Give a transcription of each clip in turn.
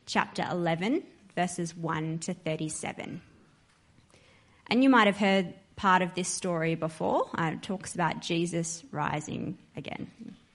chapter 11, verses 1 to 37. And you might have heard part of this story before. It talks about Jesus rising again.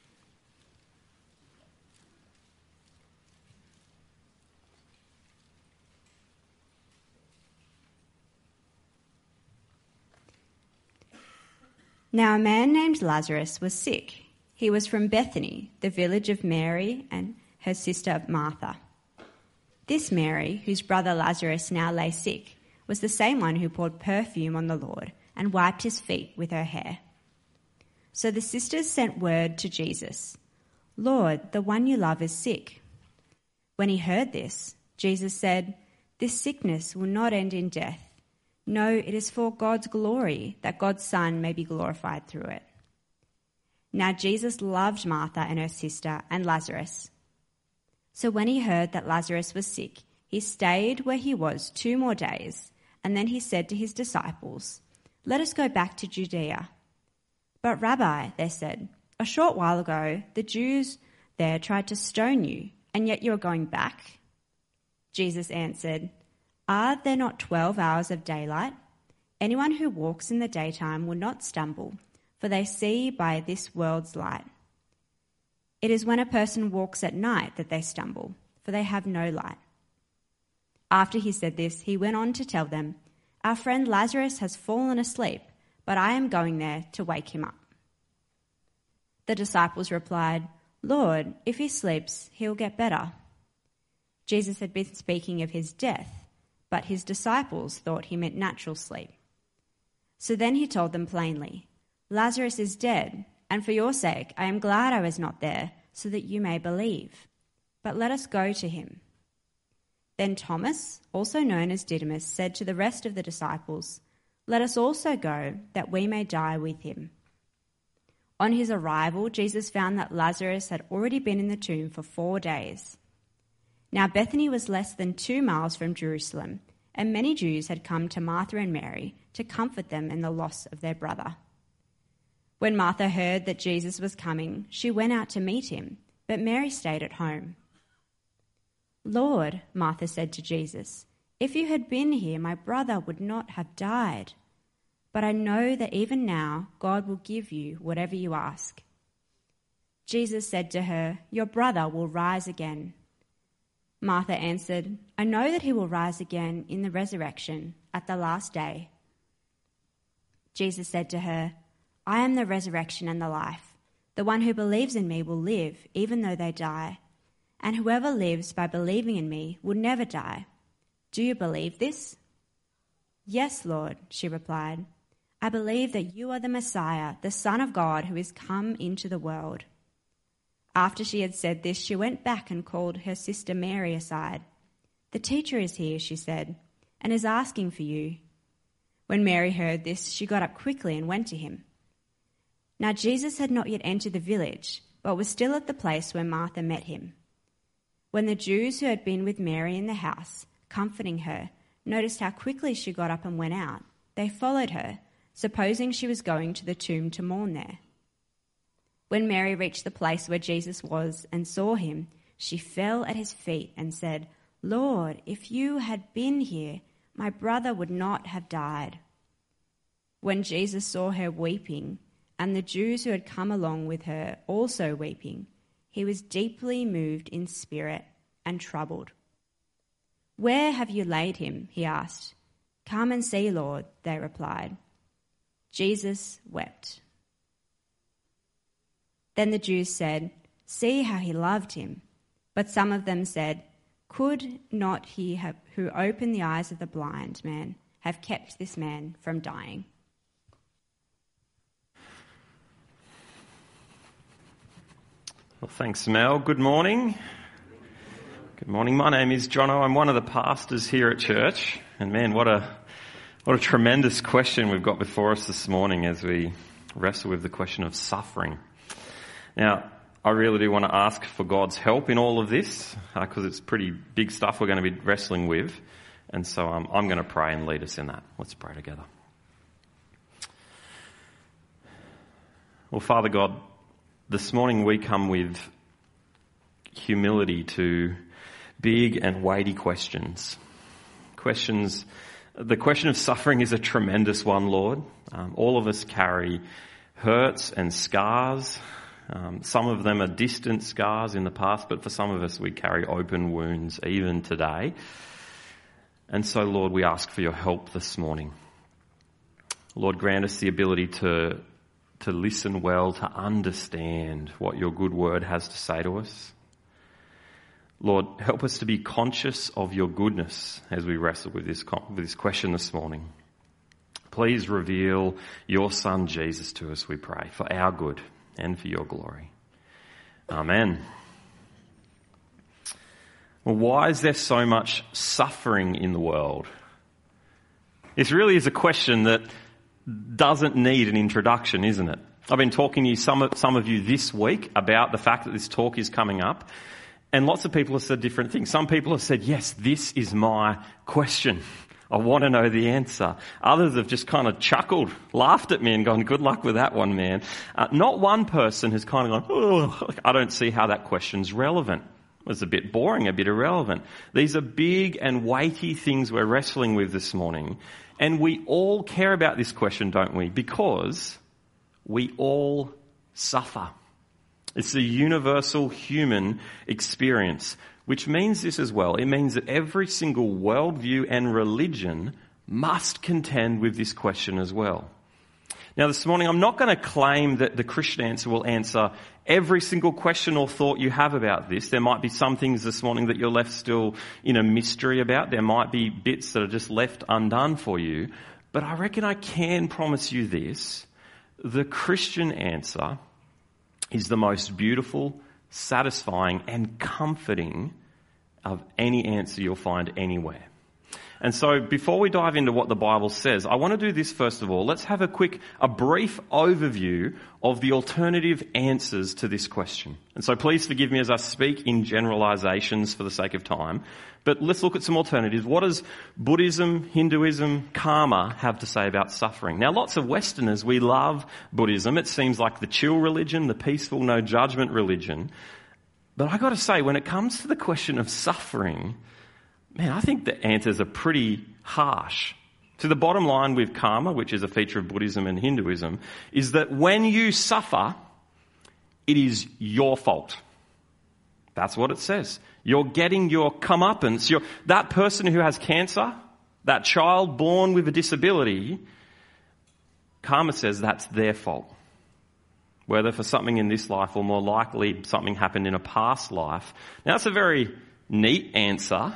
Now a man named Lazarus was sick. He was from Bethany, the village of Mary and her sister Martha. This Mary, whose brother Lazarus now lay sick, was the same one who poured perfume on the Lord and wiped his feet with her hair. So the sisters sent word to Jesus, "Lord, the one you love is sick." When he heard this, Jesus said, "This sickness will not end in death. No, it is for God's glory, that God's Son may be glorified through it." Now Jesus loved Martha and her sister and Lazarus. So when he heard that Lazarus was sick, he stayed where he was 2 more days, and then he said to his disciples, "Let us go back to Judea." "But Rabbi," they said, "a short while ago the Jews there tried to stone you, and yet you are going back?" Jesus answered, "Are there not 12 hours of daylight? Anyone who walks in the daytime will not stumble, for they see by this world's light. It is when a person walks at night that they stumble, for they have no light." After he said this, he went on to tell them, "Our friend Lazarus has fallen asleep, but I am going there to wake him up." The disciples replied, "Lord, if he sleeps, he will get better." Jesus had been speaking of his death, but his disciples thought he meant natural sleep. So then he told them plainly, "Lazarus is dead, and for your sake I am glad I was not there, so that you may believe. But let us go to him." Then Thomas, also known as Didymus, said to the rest of the disciples, "Let us also go, that we may die with him." On his arrival, Jesus found that Lazarus had already been in the tomb for 4 days. Now Bethany was less than 2 miles from Jerusalem, and many Jews had come to Martha and Mary to comfort them in the loss of their brother. When Martha heard that Jesus was coming, she went out to meet him, but Mary stayed at home. "Lord," Martha said to Jesus, "if you had been here, my brother would not have died. But I know that even now God will give you whatever you ask." Jesus said to her, "Your brother will rise again." Martha answered, "I know that he will rise again in the resurrection at the last day." Jesus said to her, "I am the resurrection and the life. The one who believes in me will live, even though they die. And whoever lives by believing in me will never die. Do you believe this?" "Yes, Lord," she replied. "I believe that you are the Messiah, the Son of God, who is come into the world." After she had said this, she went back and called her sister Mary aside. "The teacher is here," she said, "and is asking for you." When Mary heard this, she got up quickly and went to him. Now Jesus had not yet entered the village, but was still at the place where Martha met him. When the Jews who had been with Mary in the house, comforting her, noticed how quickly she got up and went out, they followed her, supposing she was going to the tomb to mourn there. When Mary reached the place where Jesus was and saw him, she fell at his feet and said, "Lord, if you had been here, my brother would not have died." When Jesus saw her weeping, and the Jews who had come along with her also weeping, he was deeply moved in spirit and troubled. "Where have you laid him?" he asked. "Come and see, Lord," they replied. Jesus wept. Then the Jews said, "See how he loved him." But some of them said, "Could not he who opened the eyes of the blind man have kept this man from dying?" Well, thanks, Mel. Good morning. Good morning. My name is Jono. I'm one of the pastors here at church. And man, what a tremendous question we've got before us this morning as we wrestle with the question of suffering. Now, I really do want to ask for God's help in all of this because it's pretty big stuff we're going to be wrestling with. And so I'm going to pray and lead us in that. Let's pray together. Well, Father God, this morning we come with humility to big and weighty questions. The question of suffering is a tremendous one, Lord. All of us carry hurts and scars. Some of them are distant scars in the past, but for some of us we carry open wounds even today. And so, Lord, we ask for your help this morning. Lord, grant us the ability to listen well, to understand what your good word has to say to us. Lord, help us to be conscious of your goodness as we wrestle with this question this morning. Please reveal your Son Jesus to us, we pray, for our good and for your glory. Amen. Well, why is there so much suffering in the world? This really is a question that doesn't need an introduction, isn't it? I've been talking to some of you this week about the fact that this talk is coming up, and lots of people have said different things. Some people have said, yes, this is my question. I want to know the answer. Others have just kind of chuckled, laughed at me and gone, good luck with that one, man. Not one person has kind of gone, oh, I don't see how that question's relevant. It's a bit boring, a bit irrelevant. These are big and weighty things we're wrestling with this morning. And we all care about this question, don't we? Because we all suffer. It's a universal human experience, which means this as well. It means that every single worldview and religion must contend with this question as well. Now, this morning, I'm not going to claim that the Christian answer will answer every single question or thought you have about this. There might be some things this morning that you're left still in a mystery about. There might be bits that are just left undone for you. But I reckon I can promise you this. The Christian answer is the most beautiful, satisfying, and comforting of any answer you'll find anywhere. And so before we dive into what the Bible says, I want to do this first of all. Let's have a brief overview of the alternative answers to this question. And so please forgive me as I speak in generalizations for the sake of time. But let's look at some alternatives. What does Buddhism, Hinduism, karma have to say about suffering? Now, lots of Westerners, we love Buddhism. It seems like the chill religion, the peaceful, no judgment religion. But I got to say, when it comes to the question of suffering, man, I think the answers are pretty harsh. So the bottom line with karma, which is a feature of Buddhism and Hinduism, is that when you suffer, it is your fault. That's what it says. You're getting your comeuppance. That person who has cancer, that child born with a disability, karma says that's their fault. Whether for something in this life or more likely something happened in a past life. Now, that's a very neat answer.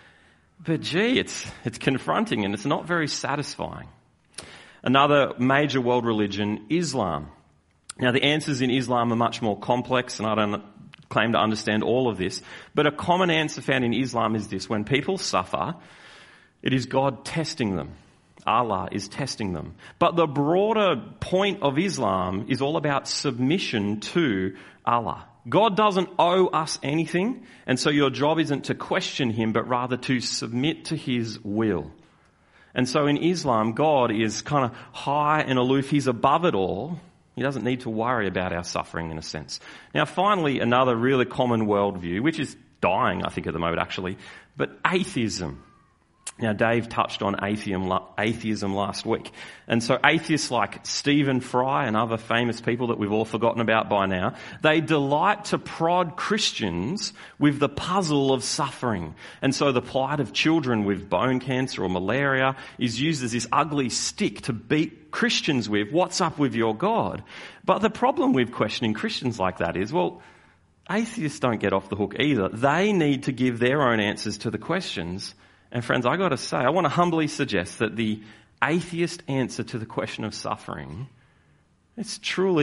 But gee, it's confronting and it's not very satisfying. Another major world religion, Islam. Now, the answers in Islam are much more complex, and I don't claim to understand all of this. But a common answer found in Islam is this. When people suffer, it is God testing them. Allah is testing them. But the broader point of Islam is all about submission to Allah. God doesn't owe us anything, and so your job isn't to question him, but rather to submit to his will. And so in Islam, God is kind of high and aloof. He's above it all. He doesn't need to worry about our suffering in a sense. Now, finally, another really common worldview, which is dying, I think, at the moment, actually, but atheism. Now, Dave touched on atheism last week. And so atheists like Stephen Fry and other famous people that we've all forgotten about by now, they delight to prod Christians with the puzzle of suffering. And so the plight of children with bone cancer or malaria is used as this ugly stick to beat Christians with. What's up with your God? But the problem with questioning Christians like that is, well, atheists don't get off the hook either. They need to give their own answers to the questions. And friends, I got to say, I want to humbly suggest that the atheist answer to the question of suffering, it's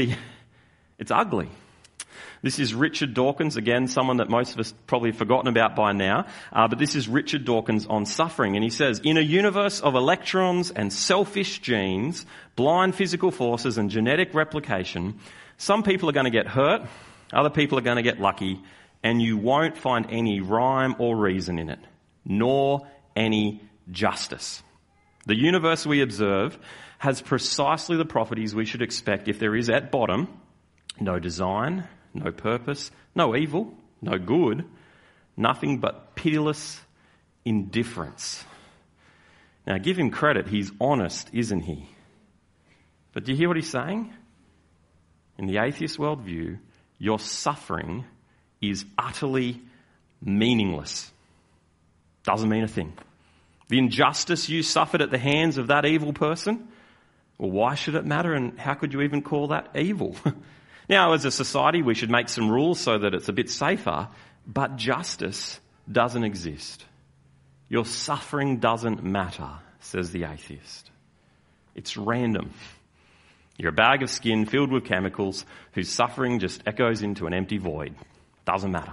ugly. This is Richard Dawkins, again, someone that most of us probably have forgotten about by now, but this is Richard Dawkins on suffering, and he says, in a universe of electrons and selfish genes, blind physical forces and genetic replication, some people are going to get hurt, other people are going to get lucky, and you won't find any rhyme or reason in it, nor any justice. The universe we observe has precisely the properties we should expect if there is at bottom no design, no purpose, no evil, no good, nothing but pitiless indifference. Now, give him credit. He's honest, isn't he? But do you hear what he's saying? In the atheist worldview, your suffering is utterly meaningless. Doesn't mean a thing. The injustice you suffered at the hands of that evil person, well, why should it matter, and how could you even call that evil? Now, as a society, we should make some rules so that it's a bit safer, but justice doesn't exist. Your suffering doesn't matter, says the atheist. It's random. You're a bag of skin filled with chemicals whose suffering just echoes into an empty void. Doesn't matter.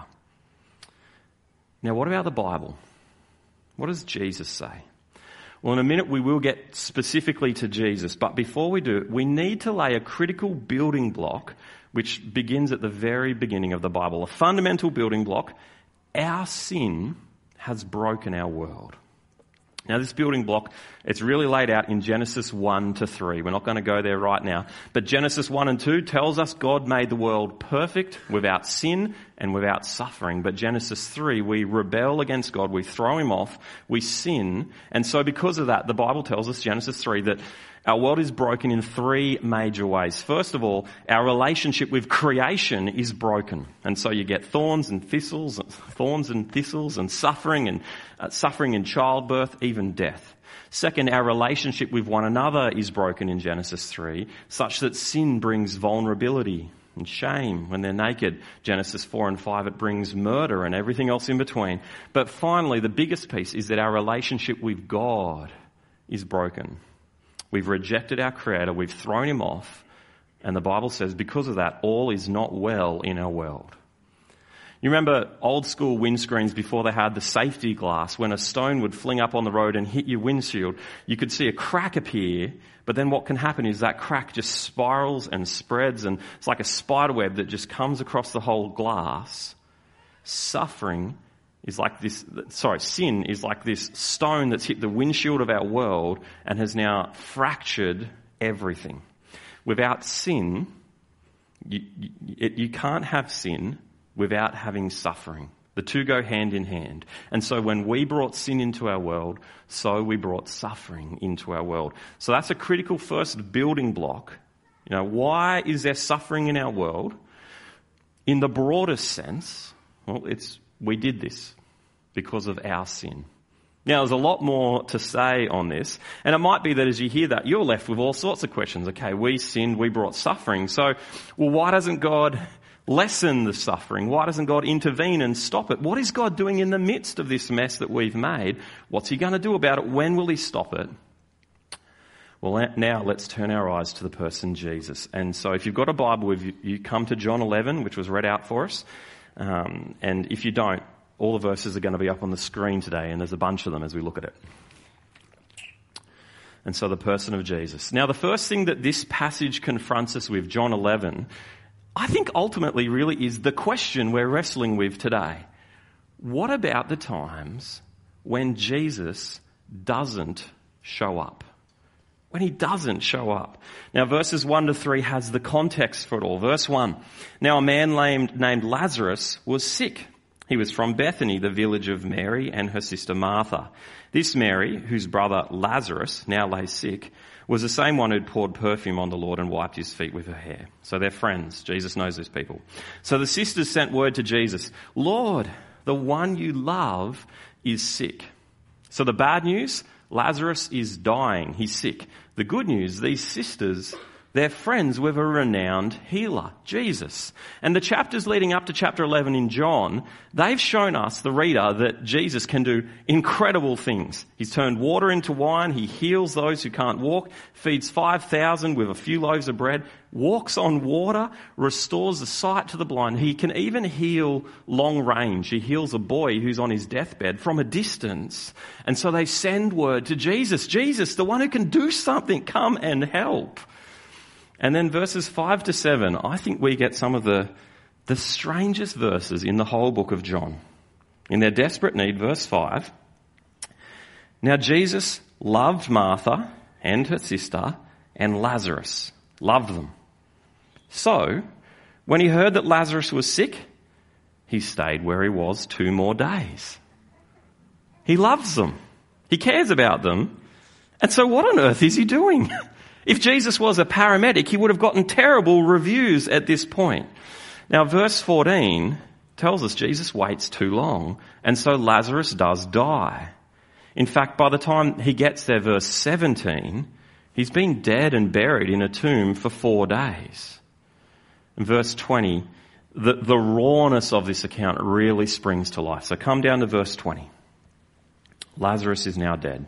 Now, what about the Bible? What does Jesus say? Well, in a minute we will get specifically to Jesus, but before we do, we need to lay a critical building block which begins at the very beginning of the Bible. A fundamental building block. Our sin has broken our world. Now, this building block, it's really laid out in Genesis 1 to 3. We're not going to go there right now. But Genesis 1 and 2 tells us God made the world perfect, without sin and without suffering. But Genesis 3, we rebel against God, we throw him off, we sin. And so because of that, the Bible tells us, Genesis 3, that our world is broken in three major ways. First of all, our relationship with creation is broken. And so you get thorns and thistles and suffering in childbirth, even death. Second, our relationship with one another is broken in Genesis 3, such that sin brings vulnerability and shame when they're naked. Genesis 4 and 5, it brings murder and everything else in between. But finally, the biggest piece is that our relationship with God is broken. We've rejected our Creator, we've thrown him off, and the Bible says because of that, all is not well in our world. You remember old school windscreens before they had the safety glass? When a stone would fling up on the road and hit your windshield, you could see a crack appear, but then what can happen is that crack just spirals and spreads, and it's like a spider web that just comes across the whole glass. Sin is like this stone that's hit the windshield of our world and has now fractured everything. Without sin, you can't have sin without having suffering. The two go hand in hand. And so when we brought sin into our world, so we brought suffering into our world. So that's a critical first building block. Why is there suffering in our world? In the broadest sense, we did this because of our sin. Now, there's a lot more to say on this, and it might be that as you hear that, you're left with all sorts of questions. Okay, we sinned, we brought suffering. So, why doesn't God lessen the suffering? Why doesn't God intervene and stop it? What is God doing in the midst of this mess that we've made? What's he going to do about it? When will he stop it? Well, now let's turn our eyes to the person Jesus. And so if you've got a Bible with you, come to John 11, which was read out for us. And if you don't, all the verses are going to be up on the screen today, and there's a bunch of them as we look at it. And so the person of Jesus. Now, the first thing that this passage confronts us with, John 11, I think ultimately really is the question we're wrestling with today. What about the times when Jesus doesn't show up? When he doesn't show up. Now, verses 1 to 3 has the context for it all. Verse 1. Now, a man named Lazarus was sick. He was from Bethany, the village of Mary and her sister Martha. This Mary, whose brother Lazarus now lay sick, was the same one who'd poured perfume on the Lord and wiped his feet with her hair. So they're friends. Jesus knows these people. So the sisters sent word to Jesus, Lord, the one you love is sick. So the bad news, Lazarus is dying. He's sick. The good news, these sisters, they're friends with a renowned healer, Jesus. And the chapters leading up to chapter 11 in John, they've shown us, the reader, that Jesus can do incredible things. He's turned water into wine. He heals those who can't walk, feeds 5,000 with a few loaves of bread, walks on water, restores the sight to the blind. He can even heal long range. He heals a boy who's on his deathbed from a distance. And so they send word to Jesus, Jesus, the one who can do something, come and help. And then verses 5 to 7, I think we get some of the strangest verses in the whole book of John. In their desperate need, verse 5, now Jesus loved Martha and her sister and Lazarus, loved them. So, when he heard that Lazarus was sick, he stayed where he was 2 more days. He loves them. He cares about them. And so what on earth is he doing? If Jesus was a paramedic, he would have gotten terrible reviews at this point. Now, verse 14 tells us Jesus waits too long, and so Lazarus does die. In fact, by the time he gets there, verse 17, he's been dead and buried in a tomb for 4 days. In verse 20, the rawness of this account really springs to life. So come down to verse 20. Lazarus is now dead.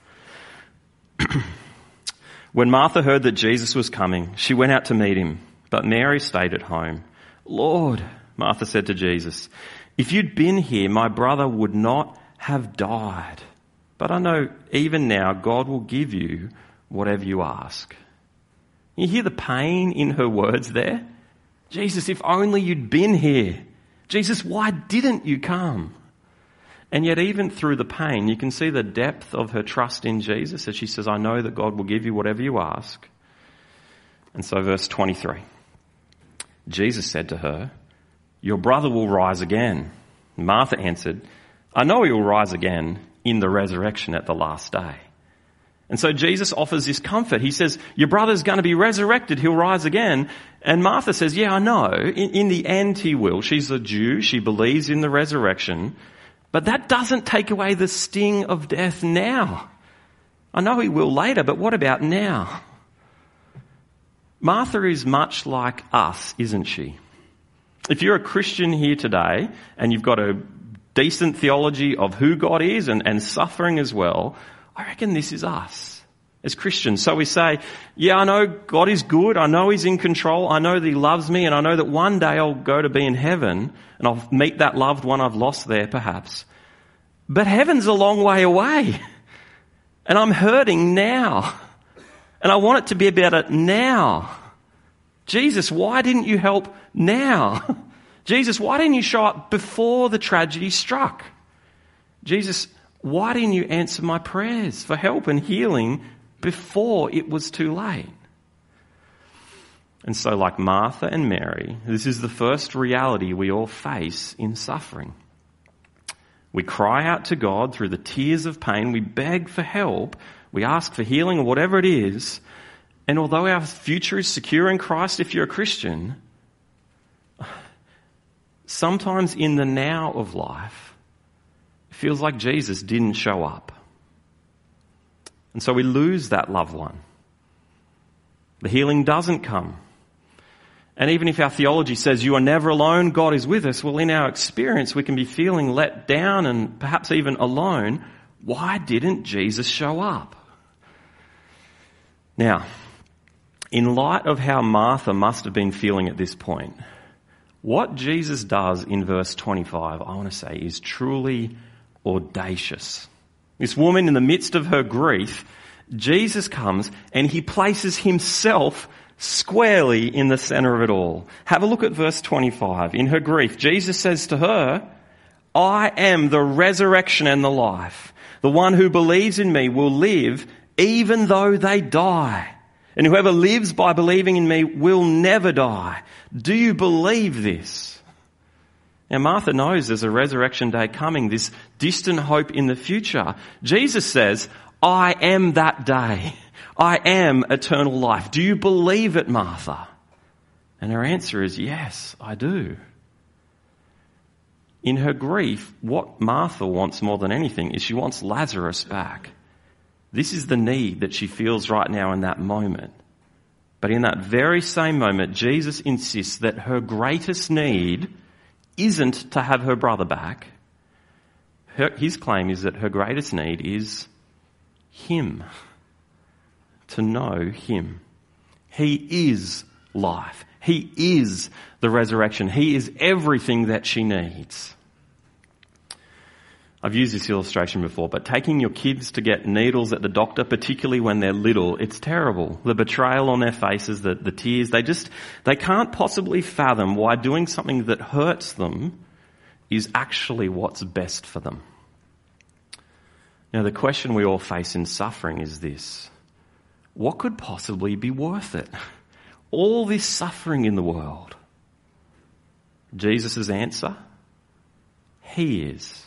When Martha heard that Jesus was coming, she went out to meet him, but Mary stayed at home. Lord, Martha said to Jesus, if you'd been here, my brother would not have died. But I know even now God will give you whatever you ask. You hear the pain in her words there? Jesus, if only you'd been here. Jesus, why didn't you come? And yet even through the pain, you can see the depth of her trust in Jesus as she says, I know that God will give you whatever you ask. And so verse 23, Jesus said to her, your brother will rise again. Martha answered, I know he will rise again in the resurrection at the last day. And so Jesus offers this comfort. He says, your brother's going to be resurrected. He'll rise again. And Martha says, yeah, I know. In the end, he will. She's a Jew. She believes in the resurrection. But that doesn't take away the sting of death now. I know he will later, but what about now? Martha is much like us, isn't she? If you're a Christian here today and you've got a decent theology of who God is and suffering as well, I reckon this is us as Christians. So we say, yeah, I know God is good. I know he's in control. I know that he loves me. And I know that one day I'll go to be in heaven and I'll meet that loved one I've lost there perhaps. But heaven's a long way away. And I'm hurting now. And I want it to be about it now. Jesus, why didn't you help now? Jesus, why didn't you show up before the tragedy struck? Jesus, why didn't you answer my prayers for help and healing before it was too late? And so like Martha and Mary, this is the first reality we all face in suffering. We cry out to God through the tears of pain. We beg for help. We ask for healing or whatever it is. And although our future is secure in Christ if you're a Christian, sometimes in the now of life, it feels like Jesus didn't show up. And so we lose that loved one. The healing doesn't come. And even if our theology says you are never alone, God is with us, well, in our experience, we can be feeling let down and perhaps even alone. Why didn't Jesus show up? Now, in light of how Martha must have been feeling at this point, what Jesus does in verse 25, I want to say, is truly audacious. This woman, in the midst of her grief, Jesus comes and he places himself squarely in the center of it all. Have a look at verse 25. In her grief, Jesus says to her, I am the resurrection and the life. The one who believes in me will live even though they die. And whoever lives by believing in me will never die. Do you believe this? Now Martha knows there's a resurrection day coming, this distant hope in the future. Jesus says, I am that day. I am eternal life. Do you believe it, Martha? And her answer is, yes, I do. In her grief, what Martha wants more than anything is she wants Lazarus back. This is the need that she feels right now in that moment. But in that very same moment, Jesus insists that her greatest need isn't to have her brother back. His claim is that her greatest need is him. To know him. He is life. He is the resurrection. He is everything that she needs. I've used this illustration before, but taking your kids to get needles at the doctor, particularly when they're little, it's terrible. The betrayal on their faces, the tears, they can't possibly fathom why doing something that hurts them is actually what's best for them. Now, the question we all face in suffering is this. What could possibly be worth it? All this suffering in the world. Jesus' answer, He is.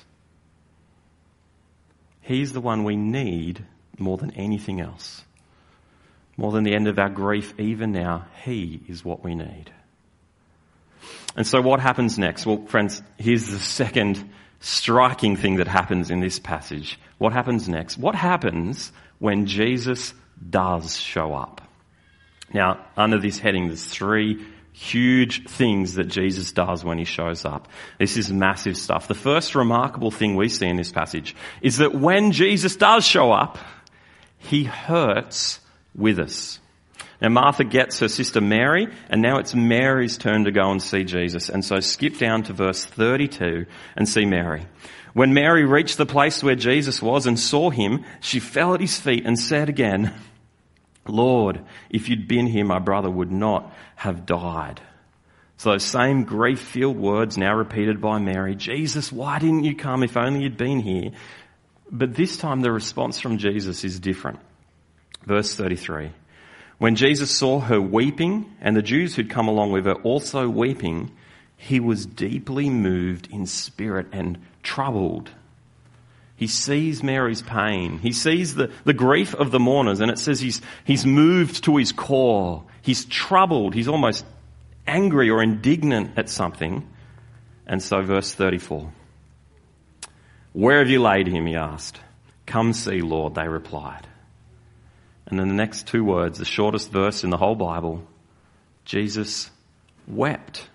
He's the one we need more than anything else. More than the end of our grief, even now, He is what we need. And so what happens next? Well, friends, here's the second striking thing that happens in this passage. What happens next? What happens when Jesus does show up? Now, under this heading, there's three huge things that Jesus does when He shows up. This is massive stuff. The first remarkable thing we see in this passage is that when Jesus does show up, He hurts with us. Now, Martha gets her sister Mary, and now it's Mary's turn to go and see Jesus. And so skip down to verse 32 and see Mary. When Mary reached the place where Jesus was and saw Him, she fell at His feet and said again, "Lord, if you'd been here, my brother would not have died." So those same grief-filled words now repeated by Mary. "Jesus, why didn't you come? If only you'd been here." But this time the response from Jesus is different. Verse 33. When Jesus saw her weeping, and the Jews who'd come along with her also weeping, He was deeply moved in spirit and troubled. He sees Mary's pain. He sees the grief of the mourners, and it says he's moved to his core. He's troubled. He's almost angry or indignant at something. And so verse 34. "Where have you laid him?" he asked. "Come see, Lord," they replied. And then the next two words, the shortest verse in the whole Bible, Jesus wept.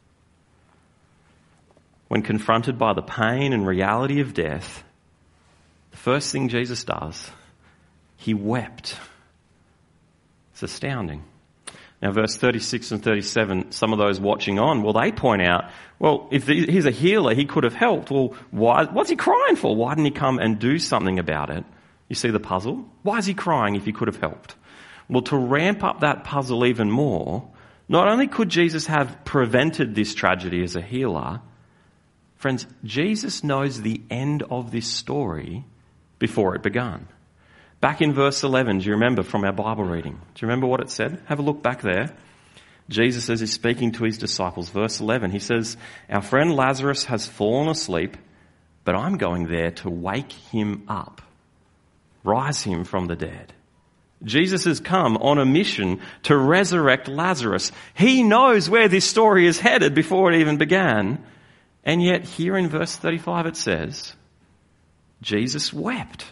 When confronted by the pain and reality of death, the first thing Jesus does, He wept. It's astounding. Now, verse 36 and 37, some of those watching on, well, they point out, well, if He's a healer, He could have helped. Well, what's He crying for? Why didn't He come and do something about it? You see the puzzle? Why is He crying if He could have helped? Well, to ramp up that puzzle even more, not only could Jesus have prevented this tragedy as a healer, friends, Jesus knows the end of this story before it began. Back in verse 11, do you remember from our Bible reading? Do you remember what it said? Have a look back there. Jesus, as He's speaking to His disciples, verse 11, He says, "Our friend Lazarus has fallen asleep, but I'm going there to wake him up, rise him from the dead." Jesus has come on a mission to resurrect Lazarus. He knows where this story is headed before it even began. And yet here in verse 35 it says, Jesus wept.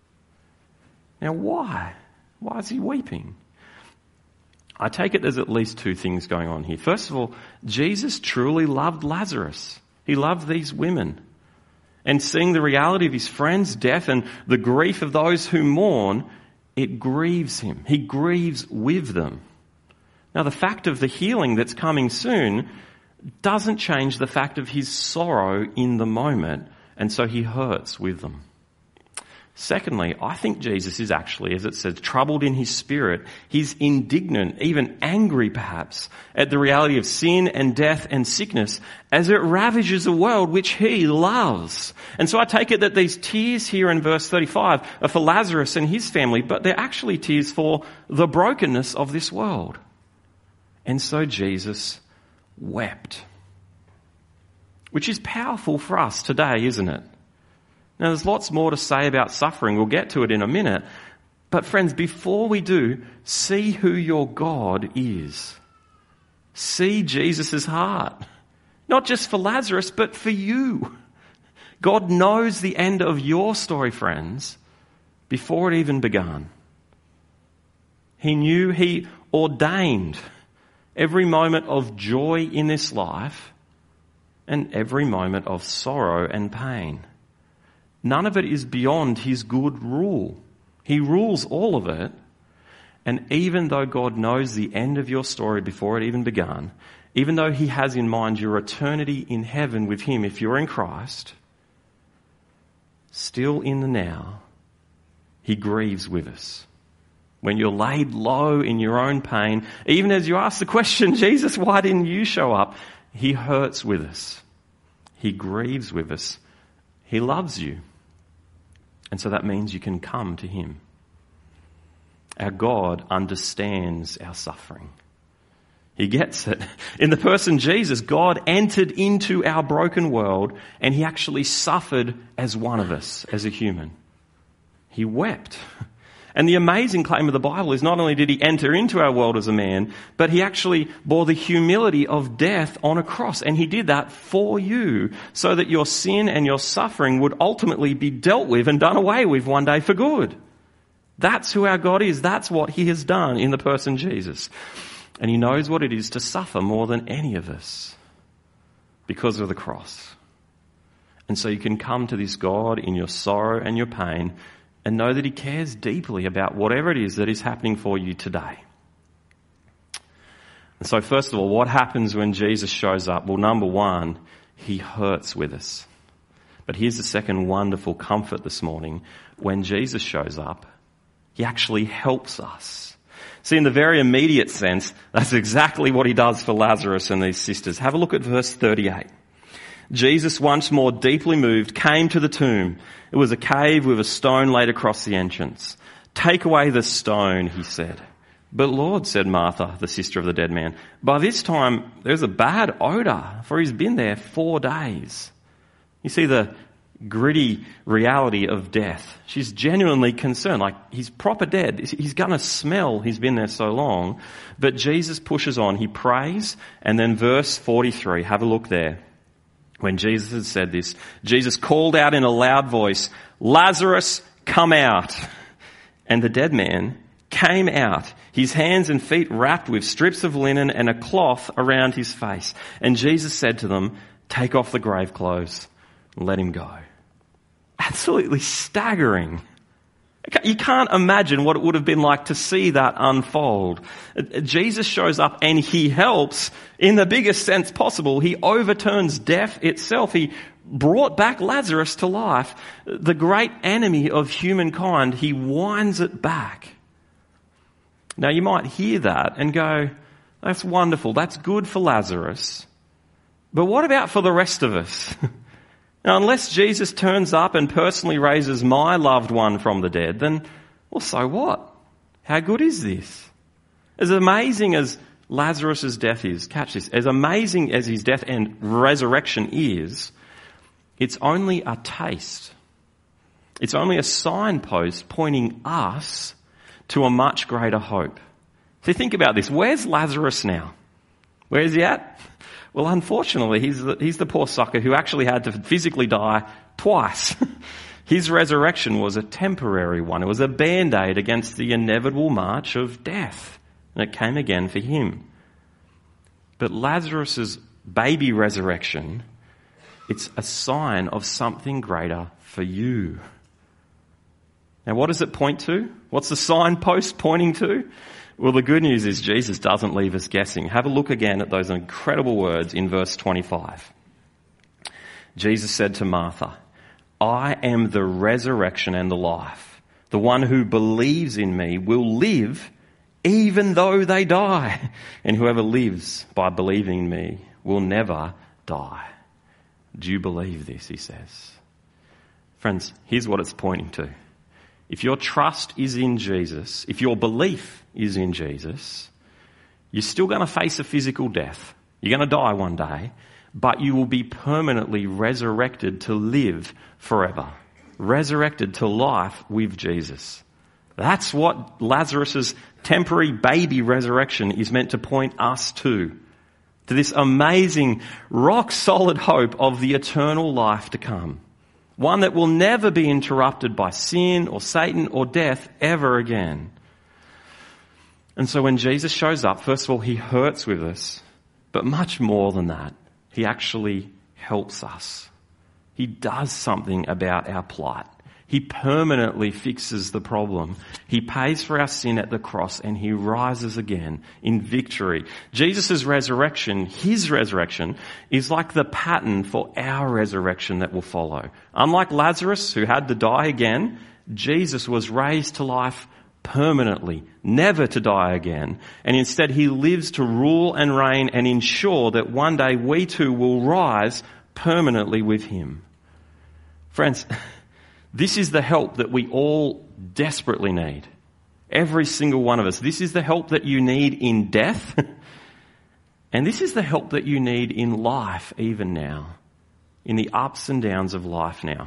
Now why? Why is He weeping? I take it there's at least two things going on here. First of all, Jesus truly loved Lazarus. He loved these women. And seeing the reality of His friend's death and the grief of those who mourn, it grieves Him. He grieves with them. Now, the fact of the healing that's coming soon doesn't change the fact of His sorrow in the moment, and so He hurts with them. Secondly, I think Jesus is actually, as it says, troubled in His spirit. He's indignant, even angry perhaps, at the reality of sin and death and sickness as it ravages a world which He loves. And so I take it that these tears here in verse 35 are for Lazarus and his family, but they're actually tears for the brokenness of this world. And so Jesus wept. Which is powerful for us today, isn't it? Now, there's lots more to say about suffering. We'll get to it in a minute. But friends, before we do, see who your God is. See Jesus' heart. Not just for Lazarus, but for you. God knows the end of your story, friends, before it even began. He knew, He ordained every moment of joy in this life and every moment of sorrow and pain. None of it is beyond His good rule. He rules all of it. And even though God knows the end of your story before it even began, even though He has in mind your eternity in heaven with Him if you're in Christ, still in the now, He grieves with us. When you're laid low in your own pain, even as you ask the question, Jesus, why didn't you show up? He hurts with us. He grieves with us. He loves you. And so that means you can come to Him. Our God understands our suffering. He gets it. In the person Jesus, God entered into our broken world and he actually suffered as one of us, as a human. He wept. And the amazing claim of the Bible is not only did he enter into our world as a man, but he actually bore the humility of death on a cross. And he did that for you so that your sin and your suffering would ultimately be dealt with and done away with one day for good. That's who our God is. That's what he has done in the person Jesus. And he knows what it is to suffer more than any of us because of the cross. And so you can come to this God in your sorrow and your pain and know that he cares deeply about whatever it is that is happening for you today. And so first of all, what happens when Jesus shows up? Well, number one, he hurts with us. But here's the second wonderful comfort this morning. When Jesus shows up, he actually helps us. See, in the very immediate sense, that's exactly what he does for Lazarus and these sisters. Have a look at verse 38. Jesus, once more deeply moved, came to the tomb. It was a cave with a stone laid across the entrance. "Take away the stone," he said. "But Lord," said Martha, the sister of the dead man, "by this time there's a bad odour, for he's been there 4 days." You see the gritty reality of death. She's genuinely concerned, like he's proper dead. He's going to smell he's been there so long. But Jesus pushes on. He prays. And then verse 43, have a look there. When Jesus had said this, Jesus called out in a loud voice, "Lazarus, come out." And the dead man came out, his hands and feet wrapped with strips of linen and a cloth around his face. And Jesus said to them, "Take off the grave clothes and let him go." Absolutely staggering. You can't imagine what it would have been like to see that unfold. Jesus shows up and he helps in the biggest sense possible. He overturns death itself. He brought back Lazarus to life. The great enemy of humankind, he winds it back. Now you might hear that and go, that's wonderful. That's good for Lazarus. But what about for the rest of us? Now, unless Jesus turns up and personally raises my loved one from the dead, then, well, so what? How good is this? As amazing as Lazarus' death is, catch this, as amazing as his death and resurrection is, it's only a taste. It's only a signpost pointing us to a much greater hope. So think about this. Where's Lazarus now? Where is he at? Well, unfortunately, he's the poor sucker who actually had to physically die twice. His resurrection was a temporary one. It was a band-aid against the inevitable march of death. And it came again for him. But Lazarus' baby resurrection, it's a sign of something greater for you. Now, what does it point to? What's the signpost pointing to? Well, the good news is Jesus doesn't leave us guessing. Have a look again at those incredible words in verse 25. Jesus said to Martha, "I am the resurrection and the life. The one who believes in me will live even though they die. And whoever lives by believing in me will never die." Do you believe this, he says? Friends, here's what it's pointing to. If your trust is in Jesus, if your belief is in Jesus, you're still going to face a physical death. You're going to die one day, but you will be permanently resurrected to live forever. Resurrected to life with Jesus. That's what Lazarus' temporary baby resurrection is meant to point us to this amazing, rock-solid hope of the eternal life to come. One that will never be interrupted by sin or Satan or death ever again. And so when Jesus shows up, first of all, he hurts with us, but much more than that, he actually helps us. He does something about our plight. He permanently fixes the problem. He pays for our sin at the cross and he rises again in victory. Jesus' resurrection, his resurrection, is like the pattern for our resurrection that will follow. Unlike Lazarus, who had to die again, Jesus was raised to life permanently, never to die again. And instead he lives to rule and reign and ensure that one day we too will rise permanently with him. Friends, this is the help that we all desperately need. Every single one of us. This is the help that you need in death. And this is the help that you need in life even now, in the ups and downs of life now.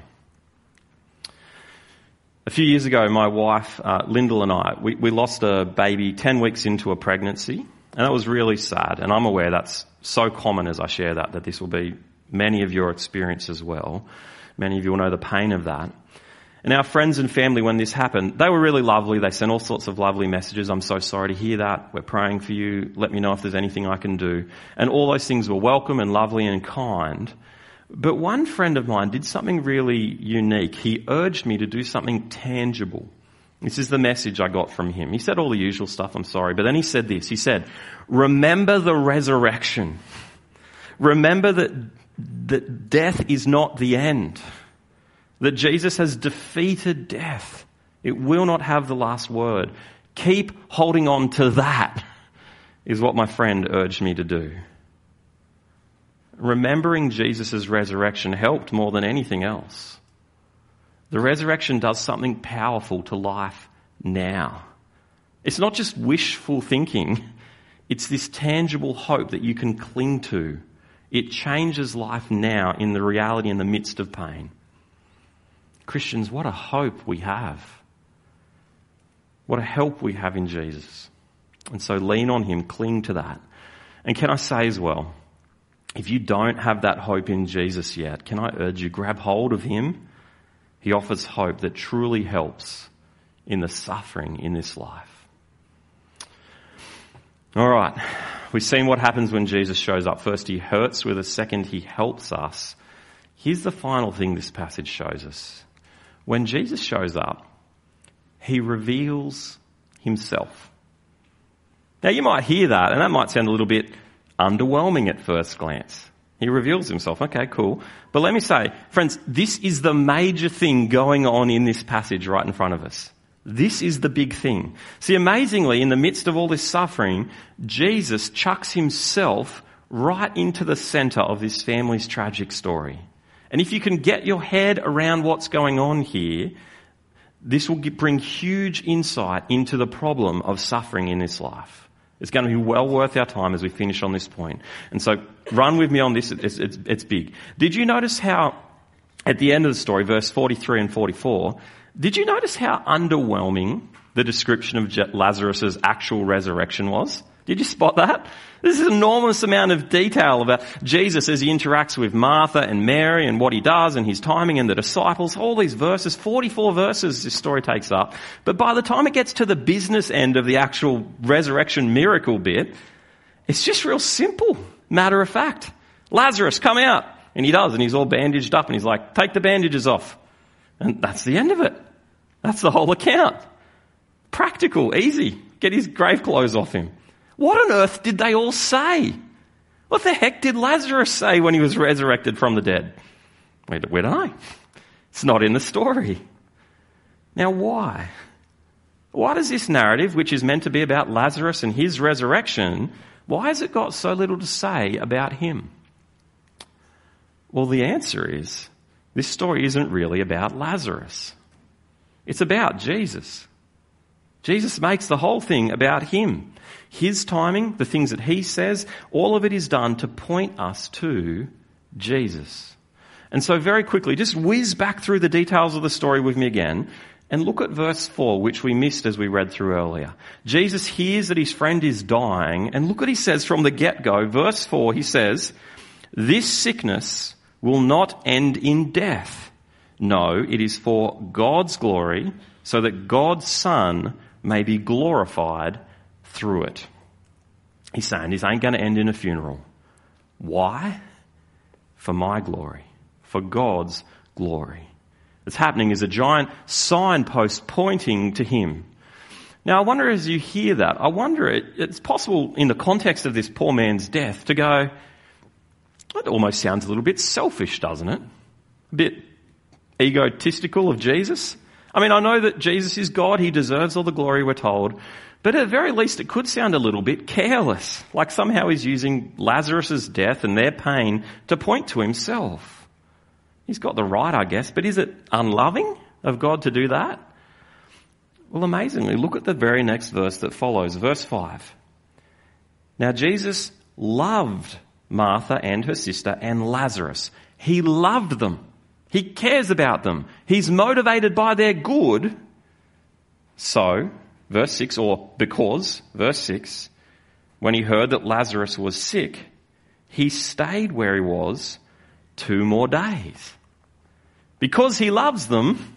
A few years ago, my wife, Lyndall, and I, we lost a baby 10 weeks into a pregnancy, and that was really sad. And I'm aware that's so common as I share that this will be many of your experience as well. Many of you will know the pain of that. And our friends and family, when this happened, they were really lovely. They sent all sorts of lovely messages. I'm so sorry to hear that. We're praying for you. Let me know if there's anything I can do. And all those things were welcome and lovely and kind. But one friend of mine did something really unique. He urged me to do something tangible. This is the message I got from him. He said all the usual stuff, I'm sorry. But then he said this. He said, remember the resurrection. Remember that death is not the end. That Jesus has defeated death. It will not have the last word. Keep holding on to that, is what my friend urged me to do. Remembering Jesus' resurrection helped more than anything else. The resurrection does something powerful to life now. It's not just wishful thinking. It's this tangible hope that you can cling to. It changes life now in the reality in the midst of pain. Christians, what a hope we have. What a help we have in Jesus. And so lean on him, cling to that. And can I say as well, if you don't have that hope in Jesus yet, can I urge you, grab hold of him. He offers hope that truly helps in the suffering in this life. All right, we've seen what happens when Jesus shows up. First, he hurts with us. Second, he helps us. Here's the final thing this passage shows us. When Jesus shows up, he reveals himself. Now, you might hear that, and that might sound a little bit underwhelming at first glance. He reveals himself. Okay, cool. But let me say, friends, this is the major thing going on in this passage right in front of us. This is the big thing. See, amazingly, in the midst of all this suffering, Jesus chucks himself right into the center of this family's tragic story. And if you can get your head around what's going on here, this will bring huge insight into the problem of suffering in this life. It's going to be well worth our time as we finish on this point. And so run with me on this. It's big. Did you notice how at the end of the story, verse 43 and 44, did you notice how underwhelming the description of Lazarus' actual resurrection was? Did you spot that? This is an enormous amount of detail about Jesus as he interacts with Martha and Mary and what he does and his timing and the disciples. All these verses, 44 verses this story takes up. But by the time it gets to the business end of the actual resurrection miracle bit, it's just real simple, matter of fact. Lazarus, come out. And he does, and he's all bandaged up and he's like, take the bandages off. And that's the end of it. That's the whole account. Practical, easy. Get his grave clothes off him. What on earth did they all say? What the heck did Lazarus say when he was resurrected from the dead? Where don't I? It's not in the story. Now why? Why does this narrative, which is meant to be about Lazarus and his resurrection, why has it got so little to say about him? Well, the answer is, this story isn't really about Lazarus. It's about Jesus. Jesus makes the whole thing about him. His timing, the things that he says, all of it is done to point us to Jesus. And so very quickly, just whiz back through the details of the story with me again and look at verse 4, which we missed as we read through earlier. Jesus hears that his friend is dying, and look what he says from the get-go. Verse 4, he says, "This sickness will not end in death. No, it is for God's glory, so that God's Son may be glorified through it." He's saying this ain't going to end in a funeral. Why? For my glory. For God's glory. What's happening is a giant signpost pointing to him. Now, I wonder as you hear that, it's possible in the context of this poor man's death to go, that almost sounds a little bit selfish, doesn't it? A bit egotistical of Jesus. I mean, I know that Jesus is God. He deserves all the glory, we're told. But at the very least, it could sound a little bit careless, like somehow he's using Lazarus' death and their pain to point to himself. He's got the right, I guess, but is it unloving of God to do that? Well, amazingly, look at the very next verse that follows, verse 5. Now, Jesus loved Martha and her sister and Lazarus. He loved them. He cares about them. He's motivated by their good. So, verse 6, or because, verse 6, when he heard that Lazarus was sick, he stayed where he was 2 more days. Because he loves them,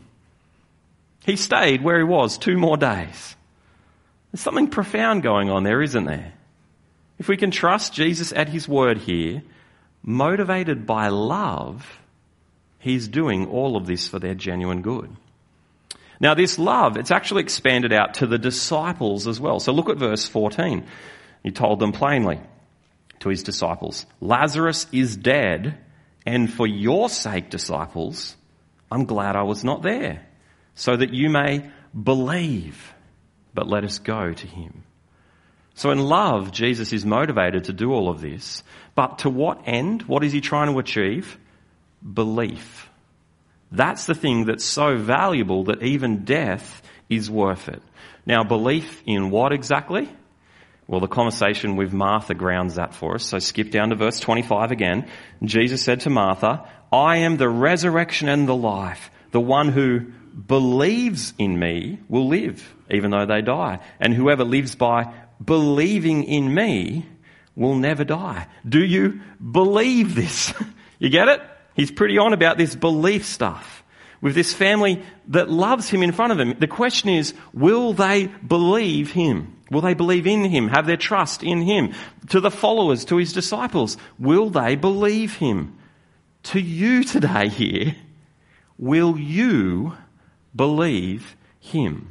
he stayed where he was 2 more days. There's something profound going on there, isn't there? If we can trust Jesus at his word here, motivated by love, he's doing all of this for their genuine good. Now this love, it's actually expanded out to the disciples as well. So look at verse 14. He told them plainly to his disciples, Lazarus is dead, and for your sake, disciples, I'm glad I was not there, so that you may believe, but let us go to him. So in love, Jesus is motivated to do all of this, but to what end? What is he trying to achieve? Belief. That's the thing that's so valuable that even death is worth it. Now, belief in what exactly? Well, the conversation with Martha grounds that for us. So skip down to verse 25 again. Jesus said to Martha, I am the resurrection and the life. The one who believes in me will live, even though they die. And whoever lives by believing in me will never die. Do you believe this? You get it? He's pretty on about this belief stuff with this family that loves him in front of him. The question is, will they believe him? Will they believe in him, have their trust in him? To the followers, to his disciples, will they believe him? To you today here, will you believe him?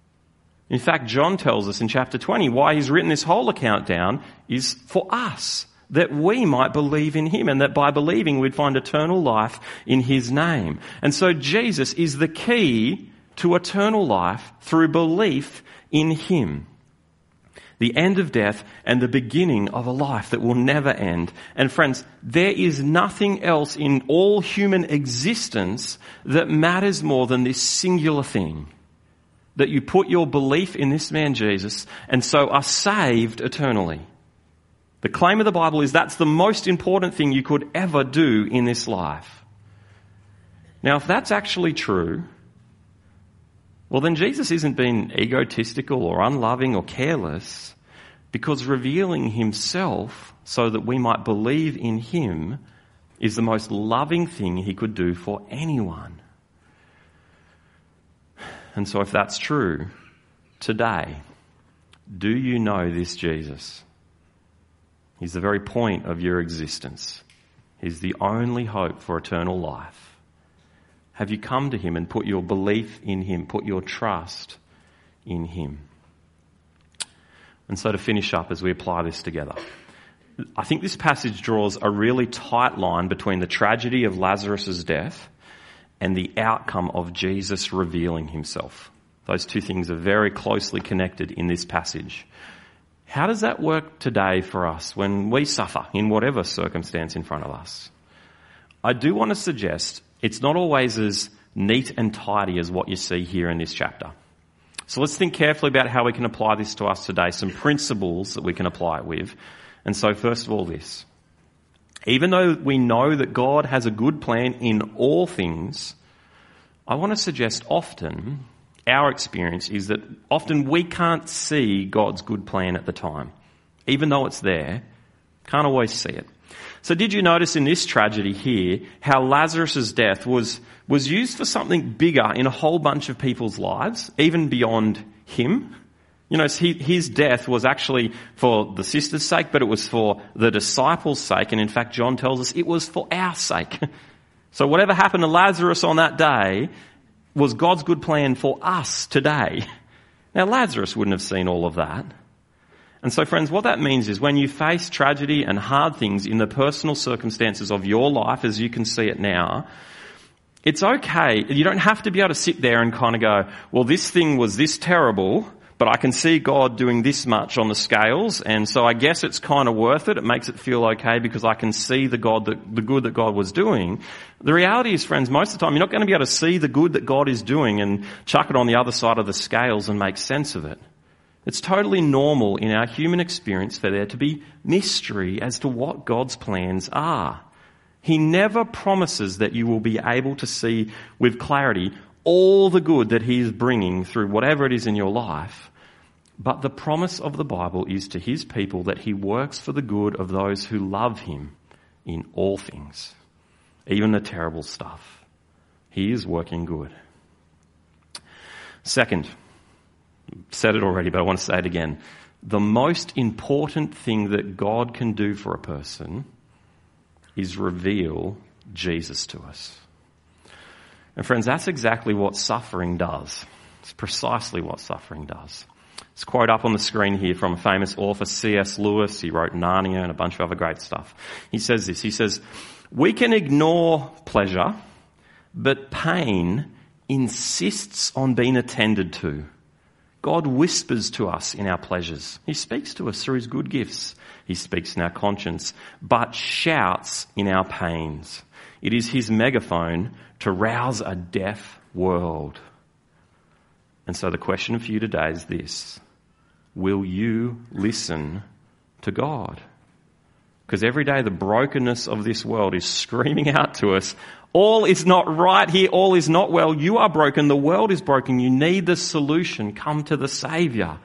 In fact, John tells us in chapter 20 why he's written this whole account down is for us, that we might believe in him and that by believing we'd find eternal life in his name. And so Jesus is the key to eternal life through belief in him. The end of death and the beginning of a life that will never end. And friends, there is nothing else in all human existence that matters more than this singular thing. That you put your belief in this man Jesus and so are saved eternally. The claim of the Bible is that's the most important thing you could ever do in this life. Now, if that's actually true, well then Jesus isn't being egotistical or unloving or careless, because revealing himself so that we might believe in him is the most loving thing he could do for anyone. And so if that's true, today, do you know this Jesus? He's the very point of your existence. He's the only hope for eternal life. Have you come to him and put your belief in him, put your trust in him? And so to finish up as we apply this together, I think this passage draws a really tight line between the tragedy of Lazarus' death and the outcome of Jesus revealing himself. Those two things are very closely connected in this passage. How does that work today for us when we suffer in whatever circumstance in front of us? I do want to suggest it's not always as neat and tidy as what you see here in this chapter. So let's think carefully about how we can apply this to us today, some principles that we can apply it with. And so first of all this, even though we know that God has a good plan in all things, I want to suggest often our experience is that often we can't see God's good plan at the time. Even though it's there, can't always see it. So did you notice in this tragedy here how Lazarus' death was used for something bigger in a whole bunch of people's lives, even beyond him? You know, his death was actually for the sister's sake, but it was for the disciples' sake. And in fact, John tells us it was for our sake. So whatever happened to Lazarus on that day was God's good plan for us today. Now, Lazarus wouldn't have seen all of that. And so, friends, what that means is when you face tragedy and hard things in the personal circumstances of your life, as you can see it now, it's okay. You don't have to be able to sit there and kind of go, well, this thing was this terrible, but I can see God doing this much on the scales, and so I guess it's kind of worth it. It makes it feel okay because I can see the good that God was doing. The reality is, friends, most of the time you're not going to be able to see the good that God is doing and chuck it on the other side of the scales and make sense of it. It's totally normal in our human experience for there to be mystery as to what God's plans are. He never promises that you will be able to see with clarity all the good that he is bringing through whatever it is in your life. But the promise of the Bible is to his people that he works for the good of those who love him in all things, even the terrible stuff. He is working good. Second, said it already, but I want to say it again. The most important thing that God can do for a person is reveal Jesus to us. And friends, that's exactly what suffering does. It's precisely what suffering does. It's a quote up on the screen here from a famous author, C.S. Lewis. He wrote Narnia and a bunch of other great stuff. He says this, he says, "We can ignore pleasure, but pain insists on being attended to. God whispers to us in our pleasures. He speaks to us through his good gifts. He speaks in our conscience, but shouts in our pains. It is his megaphone to rouse a deaf world." And so the question for you today is this: will you listen to God? Because every day the brokenness of this world is screaming out to us, all is not right here, all is not well, you are broken, the world is broken, you need the solution, come to the Saviour.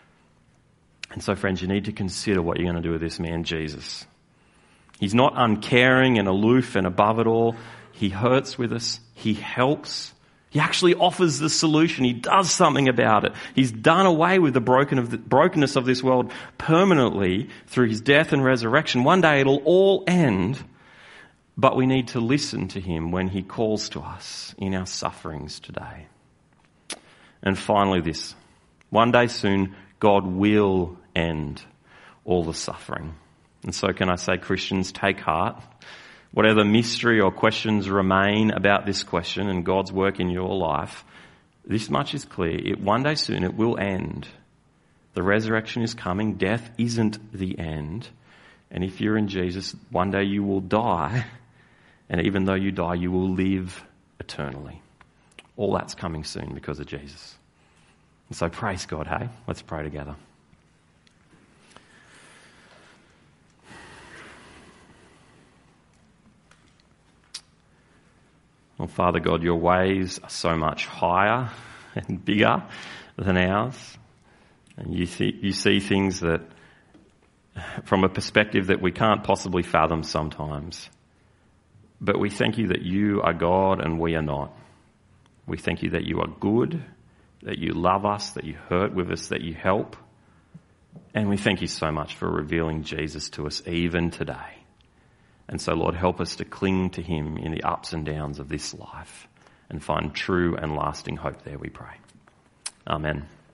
And so friends, you need to consider what you're going to do with this man, Jesus. He's not uncaring and aloof and above it all. He hurts with us, he helps. He actually offers the solution. He does something about it. He's done away with the brokenness of this world permanently through his death and resurrection. One day it'll all end, but we need to listen to him when he calls to us in our sufferings today. And finally this, one day soon God will end all the suffering. And so can I say, Christians, take heart. Whatever mystery or questions remain about this question and God's work in your life, this much is clear. One day soon it will end. The resurrection is coming. Death isn't the end. And if you're in Jesus, one day you will die. And even though you die, you will live eternally. All that's coming soon because of Jesus. And so praise God, hey? Let's pray together. Well, Father God, your ways are so much higher and bigger than ours. And you see things that, from a perspective that we can't possibly fathom sometimes. But we thank you that you are God and we are not. We thank you that you are good, that you love us, that you hurt with us, that you help. And we thank you so much for revealing Jesus to us even today. And so, Lord, help us to cling to him in the ups and downs of this life and find true and lasting hope there, we pray. Amen.